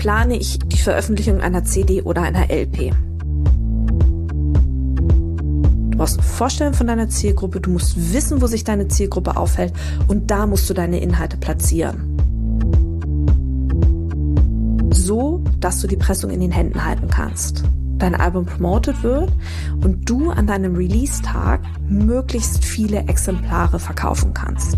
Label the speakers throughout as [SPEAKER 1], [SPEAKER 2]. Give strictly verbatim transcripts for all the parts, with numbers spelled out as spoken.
[SPEAKER 1] plane ich die Veröffentlichung einer C D oder einer L P? Du brauchst eine Vorstellung von deiner Zielgruppe, du musst wissen, wo sich deine Zielgruppe aufhält und da musst du deine Inhalte platzieren. So, dass du die Pressung in den Händen halten kannst, dein Album promoted wird und du an deinem Release-Tag möglichst viele Exemplare verkaufen kannst.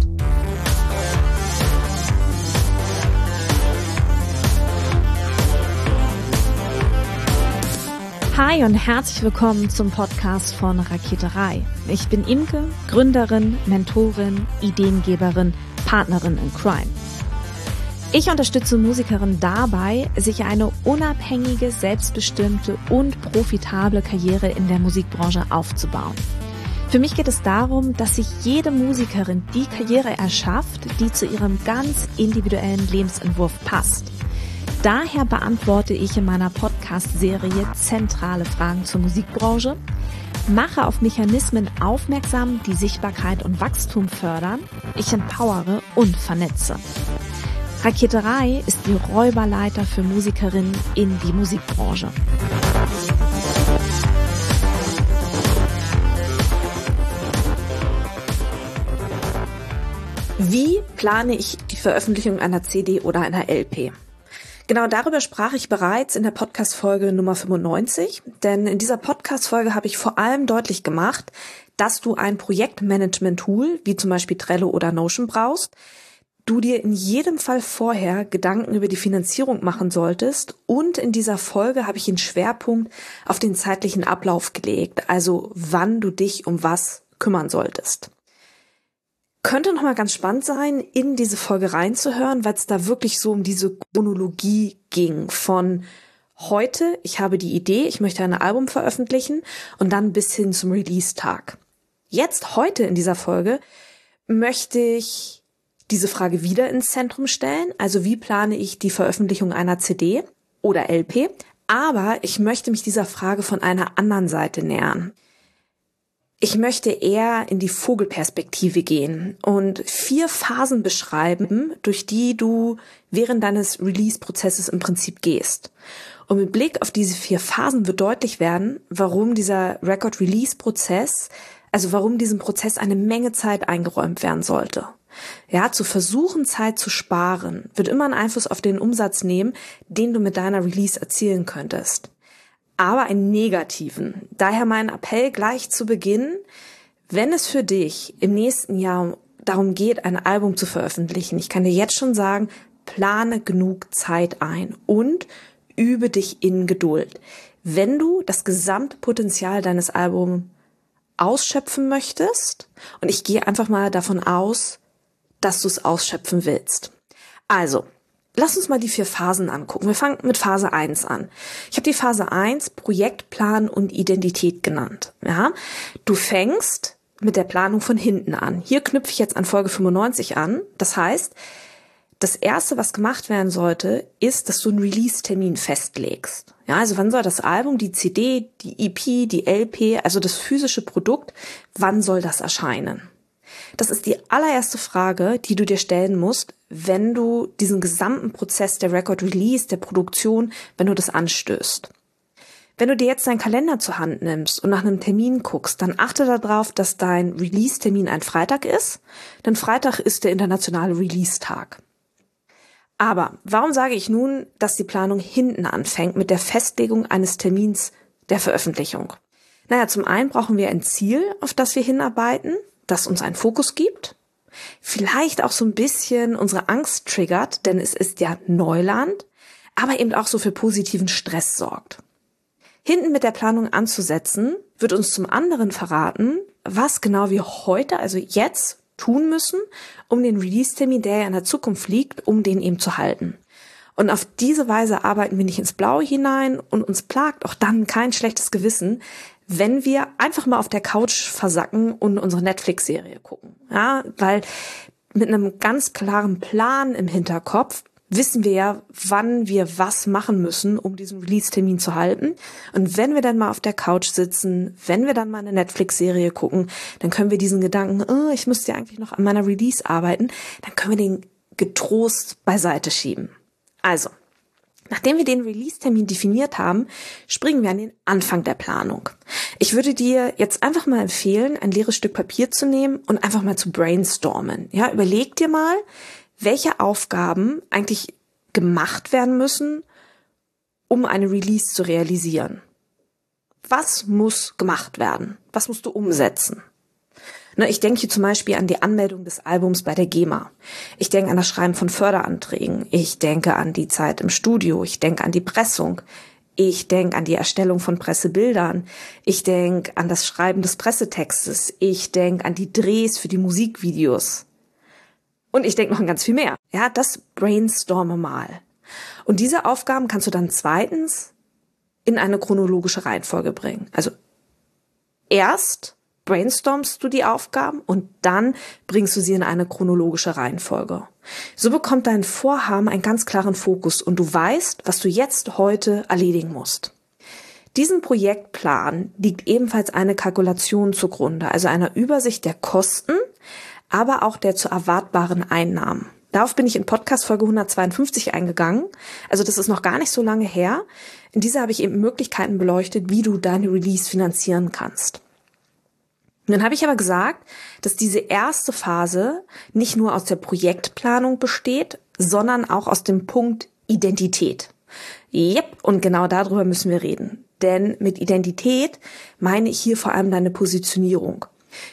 [SPEAKER 2] Hi und herzlich willkommen zum Podcast von Raketerei. Ich bin Imke, Gründerin, Mentorin, Ideengeberin, Partnerin in Crime. Ich unterstütze Musikerinnen dabei, sich eine unabhängige, selbstbestimmte und profitable Karriere in der Musikbranche aufzubauen. Für mich geht es darum, dass sich jede Musikerin die Karriere erschafft, die zu ihrem ganz individuellen Lebensentwurf passt. Daher beantworte ich in meiner Podcast-Serie zentrale Fragen zur Musikbranche, mache auf Mechanismen aufmerksam, die Sichtbarkeit und Wachstum fördern, ich empowere und vernetze. Raketerei ist die Räuberleiter für Musikerinnen in die Musikbranche.
[SPEAKER 1] Wie plane ich die Veröffentlichung einer C D oder einer L P? Genau darüber sprach ich bereits in der Podcast-Folge Nummer fünfundneunzig, denn in dieser Podcast-Folge habe ich vor allem deutlich gemacht, dass du ein Projektmanagement-Tool, wie zum Beispiel Trello oder Notion brauchst, du dir in jedem Fall vorher Gedanken über die Finanzierung machen solltest und in dieser Folge habe ich den Schwerpunkt auf den zeitlichen Ablauf gelegt, also wann du dich um was kümmern solltest. Könnte nochmal ganz spannend sein, in diese Folge reinzuhören, weil es da wirklich so um diese Chronologie ging von heute, ich habe die Idee, ich möchte ein Album veröffentlichen und dann bis hin zum Release-Tag. Jetzt, heute in dieser Folge, möchte ich diese Frage wieder ins Zentrum stellen, also wie plane ich die Veröffentlichung einer C D oder L P, aber ich möchte mich dieser Frage von einer anderen Seite nähern. Ich möchte eher in die Vogelperspektive gehen und vier Phasen beschreiben, durch die du während deines Release-Prozesses im Prinzip gehst. Und mit Blick auf diese vier Phasen wird deutlich werden, warum dieser Record-Release-Prozess, also warum diesem Prozess eine Menge Zeit eingeräumt werden sollte. Ja, zu versuchen, Zeit zu sparen, wird immer einen Einfluss auf den Umsatz nehmen, den du mit deiner Release erzielen könntest. Aber einen negativen. Daher mein Appell gleich zu Beginn, wenn es für dich im nächsten Jahr darum geht, ein Album zu veröffentlichen, ich kann dir jetzt schon sagen, plane genug Zeit ein und übe dich in Geduld. Wenn du das Gesamtpotenzial deines Albums ausschöpfen möchtest, und ich gehe einfach mal davon aus, dass du es ausschöpfen willst. Also, lass uns mal die vier Phasen angucken. Wir fangen mit Phase eins an. Ich habe die Phase eins Projektplan und Identität genannt. Ja, du fängst mit der Planung von hinten an. Hier knüpfe ich jetzt an Folge fünfundneunzig an. Das heißt, das Erste, was gemacht werden sollte, ist, dass du einen Release-Termin festlegst. Ja, also wann soll das Album, die C D, die E P, die L P, also das physische Produkt, wann soll das erscheinen? Das ist die allererste Frage, die du dir stellen musst, wenn du diesen gesamten Prozess der Record Release, der Produktion, wenn du das anstößt. Wenn du dir jetzt deinen Kalender zur Hand nimmst und nach einem Termin guckst, dann achte darauf, dass dein Release-Termin ein Freitag ist, denn Freitag ist der internationale Release-Tag. Aber warum sage ich nun, dass die Planung hinten anfängt mit der Festlegung eines Termins der Veröffentlichung? Naja, zum einen brauchen wir ein Ziel, auf das wir hinarbeiten, das uns einen Fokus gibt, vielleicht auch so ein bisschen unsere Angst triggert, denn es ist ja Neuland, aber eben auch so für positiven Stress sorgt. Hinten mit der Planung anzusetzen, wird uns zum anderen verraten, was genau wir heute, also jetzt, tun müssen, um den Release-Termin, der ja in der Zukunft liegt, um den eben zu halten. Und auf diese Weise arbeiten wir nicht ins Blaue hinein und uns plagt auch dann kein schlechtes Gewissen, wenn wir einfach mal auf der Couch versacken und unsere Netflix-Serie gucken. Ja, weil mit einem ganz klaren Plan im Hinterkopf wissen wir ja, wann wir was machen müssen, um diesen Release-Termin zu halten. Und wenn wir dann mal auf der Couch sitzen, wenn wir dann mal eine Netflix-Serie gucken, dann können wir diesen Gedanken, oh, ich müsste ja eigentlich noch an meiner Release arbeiten, dann können wir den getrost beiseite schieben. Also, Nachdem wir den Release-Termin definiert haben, springen wir an den Anfang der Planung. Ich würde dir jetzt einfach mal empfehlen, ein leeres Stück Papier zu nehmen und einfach mal zu brainstormen. Ja, überleg dir mal, welche Aufgaben eigentlich gemacht werden müssen, um eine Release zu realisieren. Was muss gemacht werden? Was musst du umsetzen? Ich denke hier zum Beispiel an die Anmeldung des Albums bei der GEMA. Ich denke an das Schreiben von Förderanträgen. Ich denke an die Zeit im Studio. Ich denke an die Pressung. Ich denke an die Erstellung von Pressebildern. Ich denke an das Schreiben des Pressetextes. Ich denke an die Drehs für die Musikvideos. Und ich denke noch an ganz viel mehr. Ja, das brainstorme mal. Und diese Aufgaben kannst du dann zweitens in eine chronologische Reihenfolge bringen. Also erst brainstormst du die Aufgaben und dann bringst du sie in eine chronologische Reihenfolge. So bekommt dein Vorhaben einen ganz klaren Fokus und du weißt, was du jetzt heute erledigen musst. Diesem Projektplan liegt ebenfalls eine Kalkulation zugrunde, also eine Übersicht der Kosten, aber auch der zu erwartbaren Einnahmen. Darauf bin ich in Podcast-Folge hundertzweiundfünfzig eingegangen. Also das ist noch gar nicht so lange her. In dieser habe ich eben Möglichkeiten beleuchtet, wie du deine Release finanzieren kannst. Und dann habe ich aber gesagt, dass diese erste Phase nicht nur aus der Projektplanung besteht, sondern auch aus dem Punkt Identität. Yep, und genau darüber müssen wir reden. Denn mit Identität meine ich hier vor allem deine Positionierung.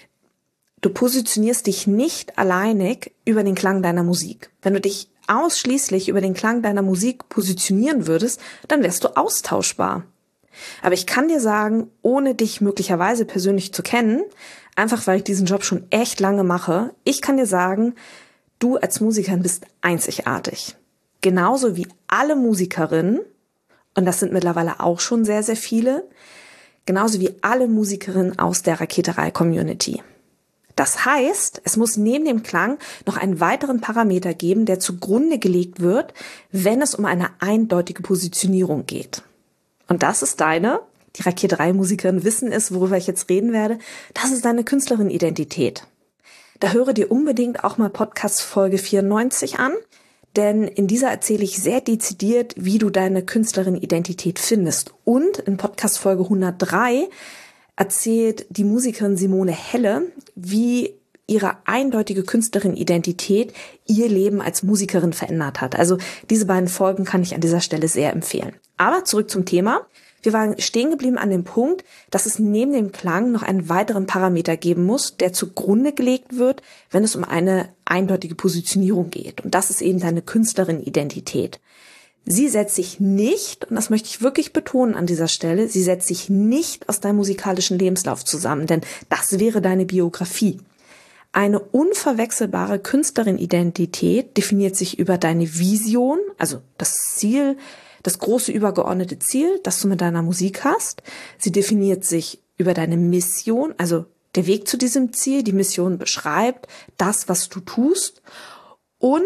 [SPEAKER 1] Du positionierst dich nicht alleinig über den Klang deiner Musik. Wenn du dich ausschließlich über den Klang deiner Musik positionieren würdest, dann wärst du austauschbar. Aber ich kann dir sagen, ohne dich möglicherweise persönlich zu kennen, einfach weil ich diesen Job schon echt lange mache, ich kann dir sagen, du als Musikerin bist einzigartig. Genauso wie alle Musikerinnen, und das sind mittlerweile auch schon sehr, sehr viele, genauso wie alle Musikerinnen aus der Raketerei-Community. Das heißt, es muss neben dem Klang noch einen weiteren Parameter geben, der zugrunde gelegt wird, wenn es um eine eindeutige Positionierung geht. Und das ist deine, die Raketerei-Musikerin wissen es, worüber ich jetzt reden werde, das ist deine Künstlerin-Identität. Da höre dir unbedingt auch mal Podcast-Folge vierundneunzig an, denn in dieser erzähle ich sehr dezidiert, wie du deine Künstlerin-Identität findest. Und in Podcast-Folge hundertdrei erzählt die Musikerin Simone Helle, wie ihre eindeutige Künstlerin-Identität ihr Leben als Musikerin verändert hat. Also diese beiden Folgen kann ich an dieser Stelle sehr empfehlen. Aber zurück zum Thema. Wir waren stehen geblieben an dem Punkt, dass es neben dem Klang noch einen weiteren Parameter geben muss, der zugrunde gelegt wird, wenn es um eine eindeutige Positionierung geht. Und das ist eben deine Künstlerin-Identität. Sie setzt sich nicht, und das möchte ich wirklich betonen an dieser Stelle, sie setzt sich nicht aus deinem musikalischen Lebenslauf zusammen, denn das wäre deine Biografie. Eine unverwechselbare Künstlerin-Identität definiert sich über deine Vision, also das Ziel, das große übergeordnete Ziel, das du mit deiner Musik hast. Sie definiert sich über deine Mission, also der Weg zu diesem Ziel. Die Mission beschreibt das, was du tust. Und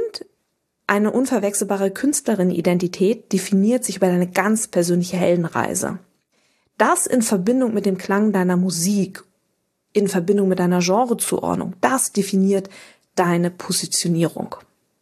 [SPEAKER 1] eine unverwechselbare Künstlerin-Identität definiert sich über deine ganz persönliche Heldenreise. Das in Verbindung mit dem Klang deiner Musik, in Verbindung mit deiner Genrezuordnung, das definiert deine Positionierung.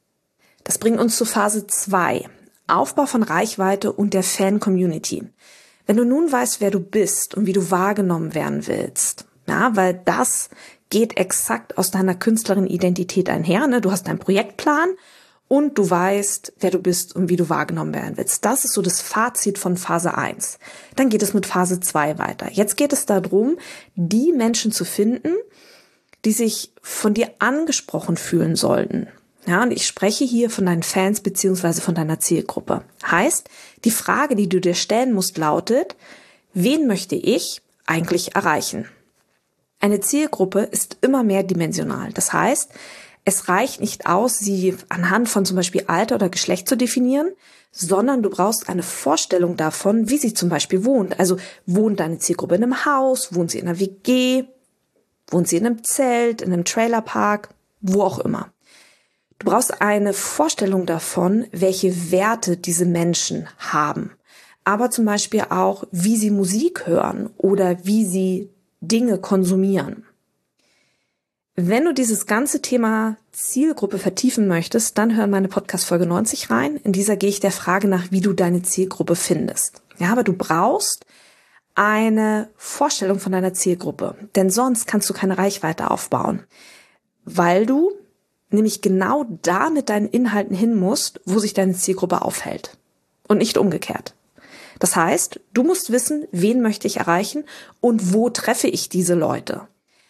[SPEAKER 1] Das bringt uns zu Phase zwei, Aufbau von Reichweite und der Fan-Community. Wenn du nun weißt, wer du bist und wie du wahrgenommen werden willst, ja, weil das geht exakt aus deiner Künstlerin-Identität einher, ne? Du hast deinen Projektplan und du weißt, wer du bist und wie du wahrgenommen werden willst. Das ist so das Fazit von Phase eins. Dann geht es mit Phase zwei weiter. Jetzt geht es darum, die Menschen zu finden, die sich von dir angesprochen fühlen sollten. Ja, und ich spreche hier von deinen Fans beziehungsweise von deiner Zielgruppe. Heißt, die Frage, die du dir stellen musst, lautet, wen möchte ich eigentlich erreichen? Eine Zielgruppe ist immer mehrdimensional. Das heißt, es reicht nicht aus, sie anhand von zum Beispiel Alter oder Geschlecht zu definieren, sondern du brauchst eine Vorstellung davon, wie sie zum Beispiel wohnt. Also wohnt deine Zielgruppe in einem Haus, wohnt sie in einer W G, wohnt sie in einem Zelt, in einem Trailerpark, wo auch immer. Du brauchst eine Vorstellung davon, welche Werte diese Menschen haben. Aber zum Beispiel auch, wie sie Musik hören oder wie sie Dinge konsumieren. Wenn du dieses ganze Thema Zielgruppe vertiefen möchtest, dann hör in meine Podcast-Folge neunzig rein. In dieser gehe ich der Frage nach, wie du deine Zielgruppe findest. Ja, aber du brauchst eine Vorstellung von deiner Zielgruppe, denn sonst kannst du keine Reichweite aufbauen, weil du nämlich genau da mit deinen Inhalten hin musst, wo sich deine Zielgruppe aufhält und nicht umgekehrt. Das heißt, du musst wissen, wen möchte ich erreichen und wo treffe ich diese Leute.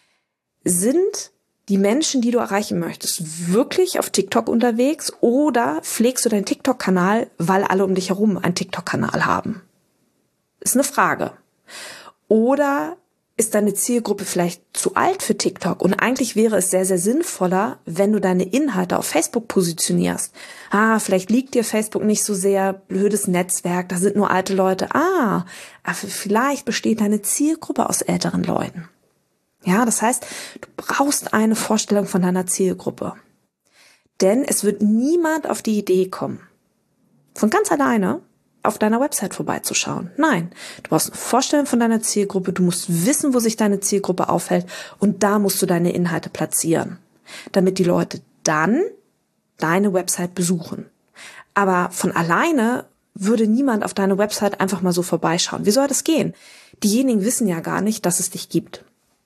[SPEAKER 1] Sind die Menschen, die du erreichen möchtest, wirklich auf TikTok unterwegs oder pflegst du deinen TikTok-Kanal, weil alle um dich herum einen TikTok-Kanal haben? Ist eine Frage. Oder ist deine Zielgruppe vielleicht zu alt für TikTok und eigentlich wäre es sehr, sehr sinnvoller, wenn du deine Inhalte auf Facebook positionierst. Ah, vielleicht liegt dir Facebook nicht so sehr, blödes Netzwerk, da sind nur alte Leute. Ah, aber vielleicht besteht deine Zielgruppe aus älteren Leuten. Ja, das heißt, du brauchst eine Vorstellung von deiner Zielgruppe. Denn es wird niemand auf die Idee kommen, von ganz alleine auf deiner Website vorbeizuschauen. Nein, du brauchst eine Vorstellung von deiner Zielgruppe, du musst wissen, wo sich deine Zielgruppe aufhält und da musst du deine Inhalte platzieren, damit die Leute dann deine Website besuchen. Aber von alleine würde niemand auf deine Website einfach mal so vorbeischauen. Wie soll das gehen? Diejenigen wissen ja gar nicht, dass es dich gibt.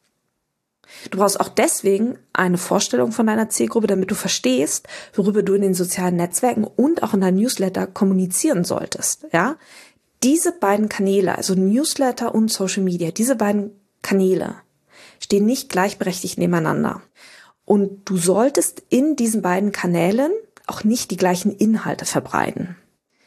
[SPEAKER 1] Du brauchst auch deswegen eine Vorstellung von deiner Zielgruppe, damit du verstehst, worüber du in den sozialen Netzwerken und auch in deinem Newsletter kommunizieren solltest. Ja, diese beiden Kanäle, also Newsletter und Social Media, diese beiden Kanäle stehen nicht gleichberechtigt nebeneinander. Und du solltest in diesen beiden Kanälen auch nicht die gleichen Inhalte verbreiten.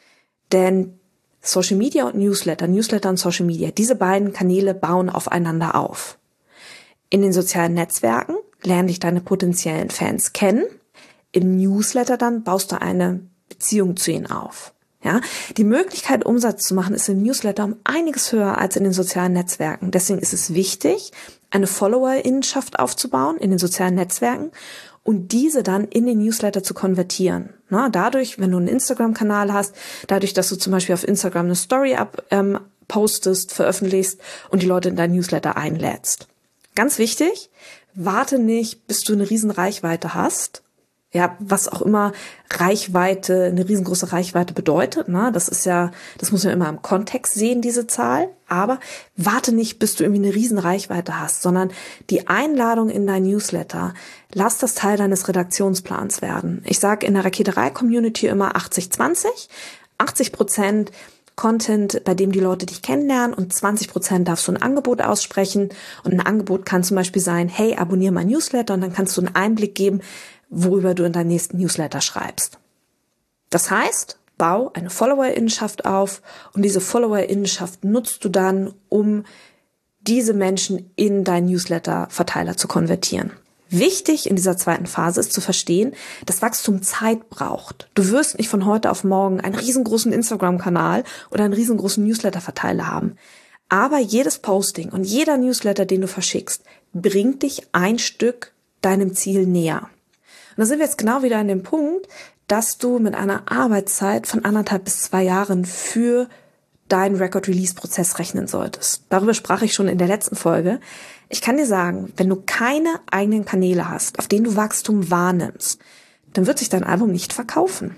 [SPEAKER 1] Denn Social Media und Newsletter, Newsletter und Social Media, diese beiden Kanäle bauen aufeinander auf. In den sozialen Netzwerken lernen dich deine potenziellen Fans kennen. Im Newsletter dann baust du eine Beziehung zu ihnen auf. Ja, die Möglichkeit, Umsatz zu machen, ist im Newsletter um einiges höher als in den sozialen Netzwerken. Deswegen ist es wichtig, eine Followerinnenschaft aufzubauen in den sozialen Netzwerken und diese dann in den Newsletter zu konvertieren. Na, dadurch, wenn du einen Instagram-Kanal hast, dadurch, dass du zum Beispiel auf Instagram eine Story ab, ähm, postest, veröffentlichst und die Leute in dein Newsletter einlädst. Ganz wichtig, warte nicht, bis du eine riesen Reichweite hast. Ja, was auch immer Reichweite, eine riesengroße Reichweite bedeutet, ne? Das ist ja, das muss man immer im Kontext sehen, diese Zahl. Aber warte nicht, bis du irgendwie eine riesen Reichweite hast, sondern die Einladung in dein Newsletter, lass das Teil deines Redaktionsplans werden. Ich sage in der Raketerei-Community immer achtzig zwanzig. achtzig Prozent Content, bei dem die Leute dich kennenlernen und zwanzig Prozent darfst du ein Angebot aussprechen und ein Angebot kann zum Beispiel sein, hey, abonniere mein Newsletter und dann kannst du einen Einblick geben, worüber du in deinem nächsten Newsletter schreibst. Das heißt, bau eine Followerinnenschaft auf und diese Followerinnenschaft nutzt du dann, um diese Menschen in deinen Newsletter-Verteiler zu konvertieren. Wichtig in dieser zweiten Phase ist zu verstehen, dass Wachstum Zeit braucht. Du wirst nicht von heute auf morgen einen riesengroßen Instagram-Kanal oder einen riesengroßen Newsletter-Verteiler haben. Aber jedes Posting und jeder Newsletter, den du verschickst, bringt dich ein Stück deinem Ziel näher. Und da sind wir jetzt genau wieder an dem Punkt, dass du mit einer Arbeitszeit von anderthalb bis zwei Jahren für deinen Record-Release-Prozess rechnen solltest. Darüber sprach ich schon in der letzten Folge. Ich kann dir sagen, wenn du keine eigenen Kanäle hast, auf denen du Wachstum wahrnimmst, dann wird sich dein Album nicht verkaufen.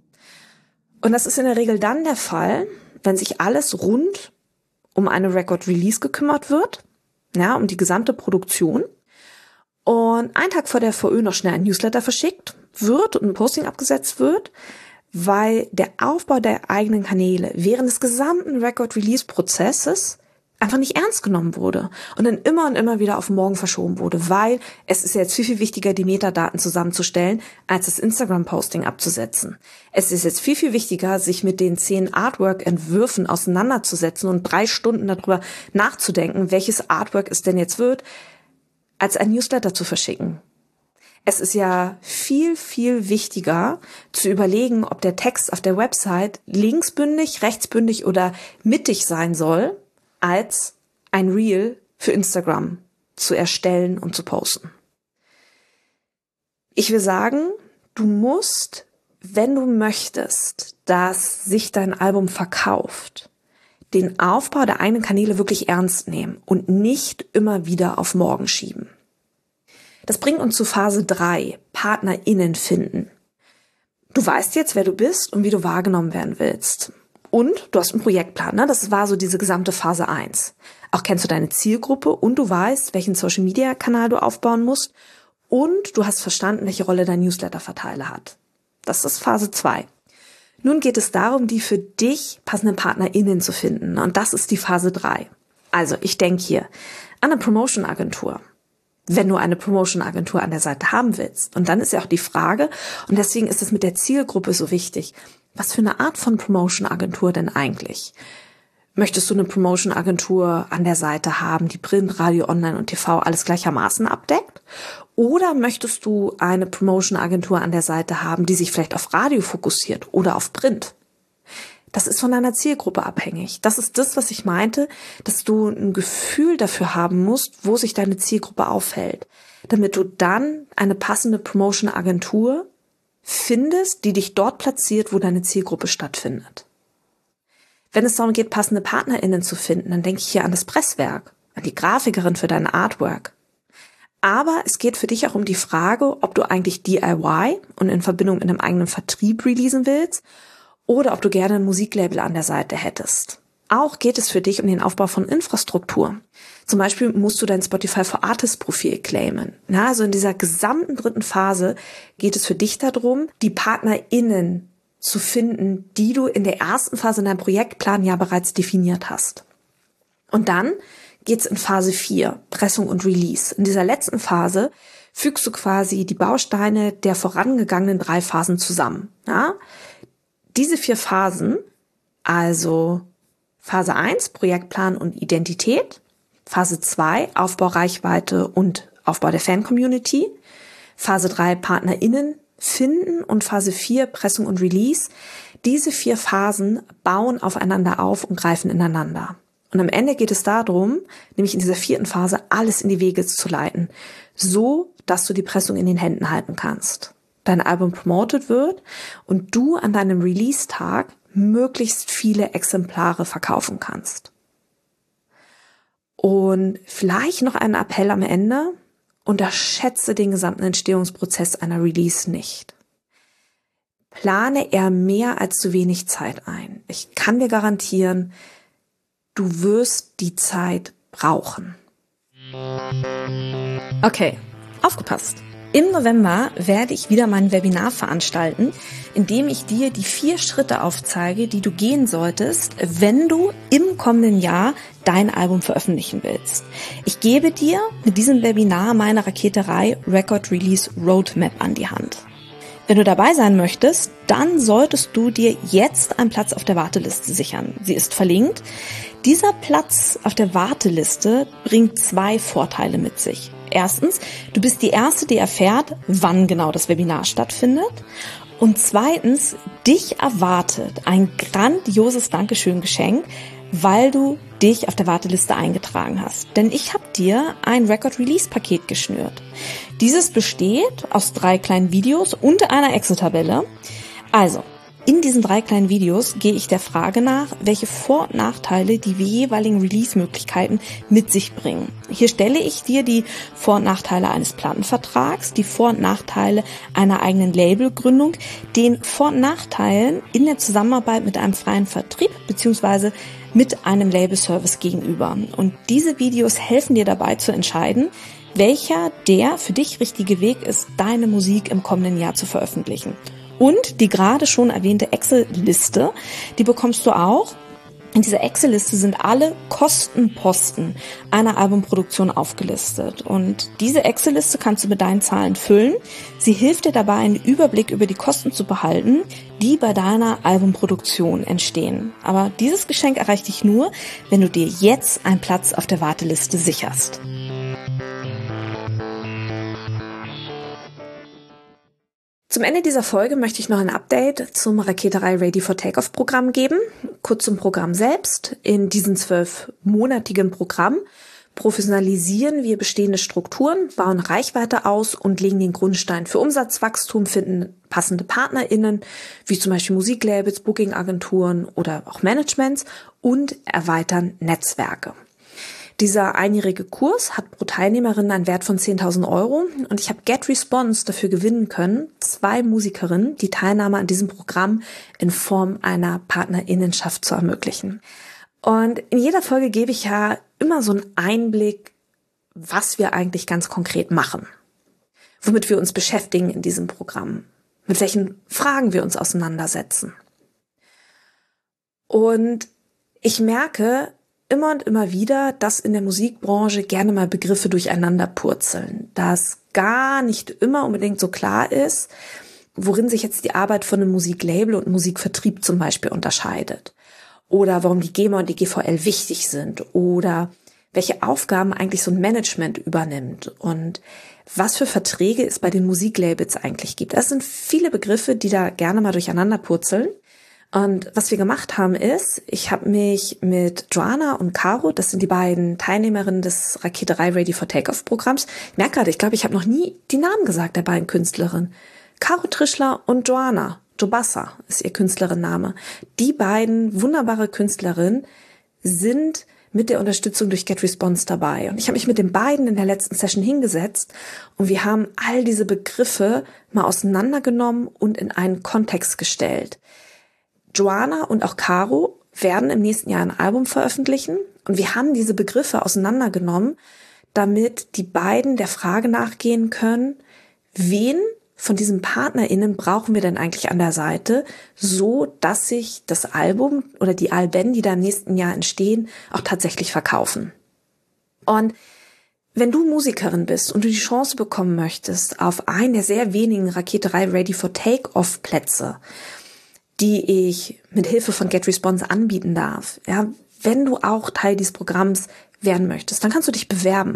[SPEAKER 1] Und das ist in der Regel dann der Fall, wenn sich alles rund um eine Record-Release gekümmert wird, ja, um die gesamte Produktion. Und einen Tag vor der V Ö noch schnell ein Newsletter verschickt wird und ein Posting abgesetzt wird, weil der Aufbau der eigenen Kanäle während des gesamten Record-Release-Prozesses einfach nicht ernst genommen wurde und dann immer und immer wieder auf morgen verschoben wurde, weil es ist jetzt viel, viel wichtiger, die Metadaten zusammenzustellen, als das Instagram-Posting abzusetzen. Es ist jetzt viel, viel wichtiger, sich mit den zehn Artwork-Entwürfen auseinanderzusetzen und drei Stunden darüber nachzudenken, welches Artwork es denn jetzt wird, als ein Newsletter zu verschicken. Es ist ja viel, viel wichtiger zu überlegen, ob der Text auf der Website linksbündig, rechtsbündig oder mittig sein soll, als ein Reel für Instagram zu erstellen und zu posten. Ich will sagen, du musst, wenn du möchtest, dass sich dein Album verkauft, den Aufbau der eigenen Kanäle wirklich ernst nehmen und nicht immer wieder auf morgen schieben. Das bringt uns zu Phase drei, PartnerInnen finden. Du weißt jetzt, wer du bist und wie du wahrgenommen werden willst. Und du hast einen Projektplan, ne? Das war so diese gesamte Phase eins. Auch kennst du deine Zielgruppe und du weißt, welchen Social-Media-Kanal du aufbauen musst. Und du hast verstanden, welche Rolle dein Newsletter-Verteiler hat. Das ist Phase zwei. Nun geht es darum, die für dich passenden PartnerInnen zu finden. Und das ist die Phase drei. Also ich denke hier an eine Promotion-Agentur. Wenn du eine Promotion-Agentur an der Seite haben willst. Und dann ist ja auch die Frage, und deswegen ist es mit der Zielgruppe so wichtig, was für eine Art von Promotion-Agentur denn eigentlich? Möchtest du eine Promotion-Agentur an der Seite haben, die Print, Radio, Online und T V alles gleichermaßen abdeckt? Oder möchtest du eine Promotion-Agentur an der Seite haben, die sich vielleicht auf Radio fokussiert oder auf Print? Das ist von deiner Zielgruppe abhängig. Das ist das, was ich meinte, dass du ein Gefühl dafür haben musst, wo sich deine Zielgruppe aufhält, damit du dann eine passende Promotion-Agentur findest, die dich dort platziert, wo deine Zielgruppe stattfindet. Wenn es darum geht, passende PartnerInnen zu finden, dann denke ich hier an das Presswerk, an die Grafikerin für dein Artwork. Aber es geht für dich auch um die Frage, ob du eigentlich D I Y und in Verbindung mit einem eigenen Vertrieb releasen willst oder ob du gerne ein Musiklabel an der Seite hättest. Auch geht es für dich um den Aufbau von Infrastruktur. Zum Beispiel musst du dein Spotify for Artists Profil claimen. Na, also in dieser gesamten dritten Phase geht es für dich darum, die PartnerInnen zu finden, die du in der ersten Phase in deinem Projektplan ja bereits definiert hast. Und dann geht's in Phase vier, Pressung und Release. In dieser letzten Phase fügst du quasi die Bausteine der vorangegangenen drei Phasen zusammen. Ja? Diese vier Phasen, also Phase eins, Projektplan und Identität, Phase zwei, Aufbau, Reichweite und Aufbau der Fan-Community, Phase drei, PartnerInnen finden und Phase vier, Pressung und Release. Diese vier Phasen bauen aufeinander auf und greifen ineinander. Und am Ende geht es darum, nämlich in dieser vierten Phase alles in die Wege zu leiten, so dass du die Pressung in den Händen halten kannst, dein Album promoted wird und du an deinem Release-Tag möglichst viele Exemplare verkaufen kannst. Und vielleicht noch ein Appell am Ende: Unterschätze den gesamten Entstehungsprozess einer Release nicht. Plane eher mehr als zu wenig Zeit ein. Ich kann dir garantieren, du wirst die Zeit brauchen. Okay, aufgepasst. Im November werde ich wieder mein Webinar veranstalten, in dem ich dir die vier Schritte aufzeige, die du gehen solltest, wenn du im kommenden Jahr dein Album veröffentlichen willst. Ich gebe dir mit diesem Webinar meine Raketerei Record Release Roadmap an die Hand. Wenn du dabei sein möchtest, dann solltest du dir jetzt einen Platz auf der Warteliste sichern. Sie ist verlinkt. Dieser Platz auf der Warteliste bringt zwei Vorteile mit sich. Erstens, du bist die Erste, die erfährt, wann genau das Webinar stattfindet. Und zweitens, dich erwartet ein grandioses Dankeschön-Geschenk, weil du dich auf der Warteliste eingetragen hast. Denn ich habe dir ein Record-Release-Paket geschnürt. Dieses besteht aus drei kleinen Videos und einer Excel-Tabelle. Also, in diesen drei kleinen Videos gehe ich der Frage nach, welche Vor- und Nachteile die jeweiligen Release-Möglichkeiten mit sich bringen. Hier stelle ich dir die Vor- und Nachteile eines Plattenvertrags, die Vor- und Nachteile einer eigenen Labelgründung, den Vor- und Nachteilen in der Zusammenarbeit mit einem freien Vertrieb bzw. mit einem Label-Service gegenüber. Und diese Videos helfen dir dabei zu entscheiden, welcher der für dich richtige Weg ist, deine Musik im kommenden Jahr zu veröffentlichen. Und die gerade schon erwähnte Excel-Liste, die bekommst du auch. In dieser Excel-Liste sind alle Kostenposten einer Albumproduktion aufgelistet. Und diese Excel-Liste kannst du mit deinen Zahlen füllen. Sie hilft dir dabei, einen Überblick über die Kosten zu behalten, die bei deiner Albumproduktion entstehen. Aber dieses Geschenk erreicht dich nur, wenn du dir jetzt einen Platz auf der Warteliste sicherst. Zum Ende dieser Folge möchte ich noch ein Update zum Raketerei Ready for Takeoff Programm geben. Kurz zum Programm selbst. In diesem zwölfmonatigen Programm professionalisieren wir bestehende Strukturen, bauen Reichweite aus und legen den Grundstein für Umsatzwachstum, finden passende PartnerInnen, wie zum Beispiel Musiklabels, Bookingagenturen oder auch Managements und erweitern Netzwerke. Dieser einjährige Kurs hat pro Teilnehmerin einen Wert von zehntausend Euro und ich habe GetResponse dafür gewinnen können, zwei Musikerinnen die Teilnahme an diesem Programm in Form einer Partnerinnenschaft zu ermöglichen. Und in jeder Folge gebe ich ja immer so einen Einblick, was wir eigentlich ganz konkret machen, womit wir uns beschäftigen in diesem Programm, mit welchen Fragen wir uns auseinandersetzen. Und ich merke immer und immer wieder, dass in der Musikbranche gerne mal Begriffe durcheinander purzeln, dass gar nicht immer unbedingt so klar ist, worin sich jetzt die Arbeit von einem Musiklabel und Musikvertrieb zum Beispiel unterscheidet. Oder warum die GEMA und die G V L wichtig sind. Oder welche Aufgaben eigentlich so ein Management übernimmt. Und was für Verträge es bei den Musiklabels eigentlich gibt. Das sind viele Begriffe, die da gerne mal durcheinander purzeln. Und was wir gemacht haben ist, ich habe mich mit Joanna und Caro, das sind die beiden Teilnehmerinnen des Raketerei Ready for Takeoff Programms. Ich merke gerade, ich glaube, ich habe noch nie die Namen gesagt der beiden Künstlerinnen. Caro Trischler und Joanna. Jobassa ist ihr Künstlerinnenname. Die beiden wunderbare Künstlerinnen sind mit der Unterstützung durch GetResponse dabei. Und ich habe mich mit den beiden in der letzten Session hingesetzt und wir haben all diese Begriffe mal auseinandergenommen und in einen Kontext gestellt. Joanna und auch Caro werden im nächsten Jahr ein Album veröffentlichen und wir haben diese Begriffe auseinandergenommen, damit die beiden der Frage nachgehen können, wen von diesen PartnerInnen brauchen wir denn eigentlich an der Seite, so dass sich das Album oder die Alben, die da im nächsten Jahr entstehen, auch tatsächlich verkaufen. Und wenn du Musikerin bist und du die Chance bekommen möchtest auf einen der sehr wenigen Raketerei Ready for Takeoff Plätze, die ich mit Hilfe von GetResponse anbieten darf, ja, wenn du auch Teil dieses Programms werden möchtest, dann kannst du dich bewerben.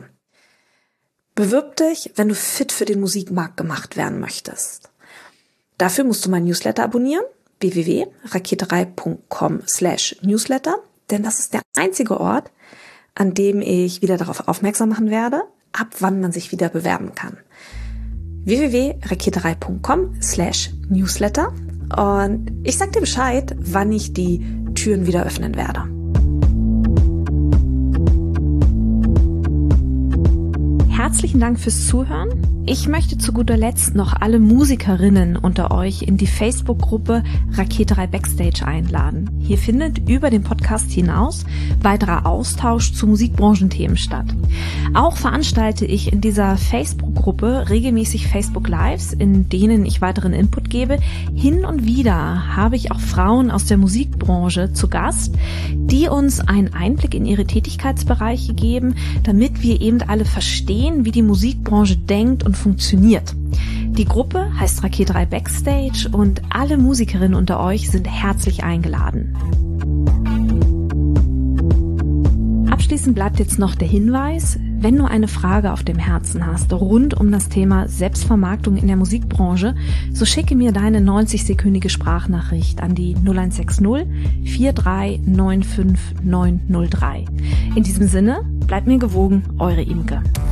[SPEAKER 1] Bewirb dich, wenn du fit für den Musikmarkt gemacht werden möchtest. Dafür musst du mein Newsletter abonnieren, w w w punkt raketerei punkt com slash newsletter, denn das ist der einzige Ort, an dem ich wieder darauf aufmerksam machen werde, ab wann man sich wieder bewerben kann. w w w punkt raketerei punkt com slash newsletter und ich sag dir Bescheid, wann ich die Türen wieder öffnen werde.
[SPEAKER 2] Herzlichen Dank fürs Zuhören. Ich möchte zu guter Letzt noch alle Musikerinnen unter euch in die Facebook-Gruppe Raketerei Backstage einladen. Hier findet über den Podcast hinaus weiterer Austausch zu Musikbranchenthemen statt. Auch veranstalte ich in dieser Facebook-Gruppe regelmäßig Facebook-Lives, in denen ich weiteren Input gebe. Hin und wieder habe ich auch Frauen aus der Musikbranche zu Gast, die uns einen Einblick in ihre Tätigkeitsbereiche geben, damit wir eben alle verstehen, wie die Musikbranche denkt und funktioniert. Die Gruppe heißt Raketerei Backstage und alle Musikerinnen unter euch sind herzlich eingeladen. Abschließend bleibt jetzt noch der Hinweis, wenn du eine Frage auf dem Herzen hast rund um das Thema Selbstvermarktung in der Musikbranche, so schicke mir deine neunzig-sekündige Sprachnachricht an die null eins sechs null vier drei neun fünf neun null drei. In diesem Sinne, bleibt mir gewogen, eure Imke.